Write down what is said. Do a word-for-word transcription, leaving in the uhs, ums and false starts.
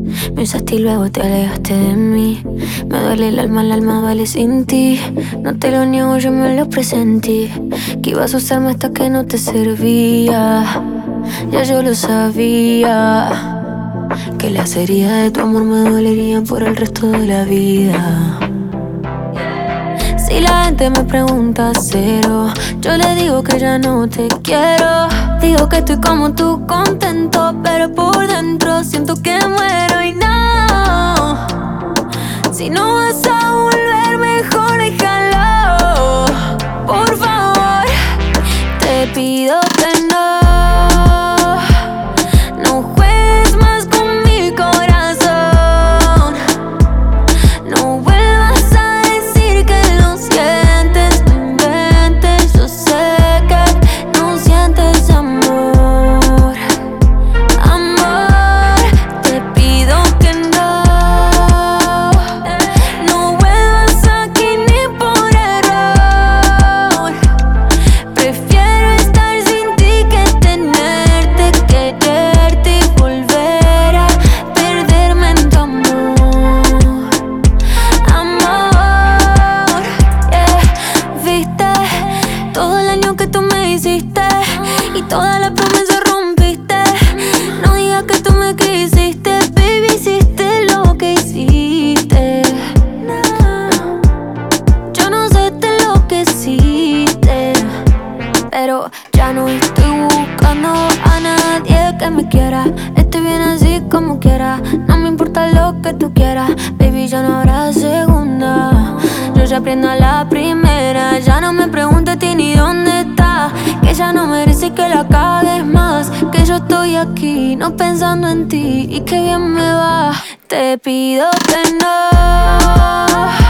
Me usaste y luego te alejaste de mí. Me duele el alma, el alma vale sin ti. No te lo niego, yo me lo presentí. Que ibas a usarme hasta que no te servía. Ya yo lo sabía. Que las heridas de tu amor me dolerían por el resto de la vida. Si la gente me pregunta cero, yo le digo que ya no te quiero. Digo que estoy como tú, contento, pero por dentro siento que muero y no. Si no vas a volver, mejor déjalo. Por favor, te pido que no. No juegues más con mi corazón. No vuelvas a decir que lo sientes. No inventes, yo sé que no sientes amor. Amor, te pido que no. No vuelvas aquí ni por error. Prefiero estar sin ti que tenerte, quererte y volver a perderme en tu amor. Amor, yeah. Viste todo el año que tú me hiciste y todas las promesas rompiste. No digas que tú me quisiste, baby, hiciste lo que hiciste. No, yo no sé de lo que hiciste, pero ya no estoy buscando a nadie que me quiera. Estoy bien así como quiera. No me importa lo que tú quieras, baby, ya no habrá segunda. Yo ya aprendo a la primera. Ya no me preguntes a ti ni dónde está. Que ya no merece que la cagues más. Que yo estoy aquí, no pensando en ti. Y que bien me va. Te pido que no.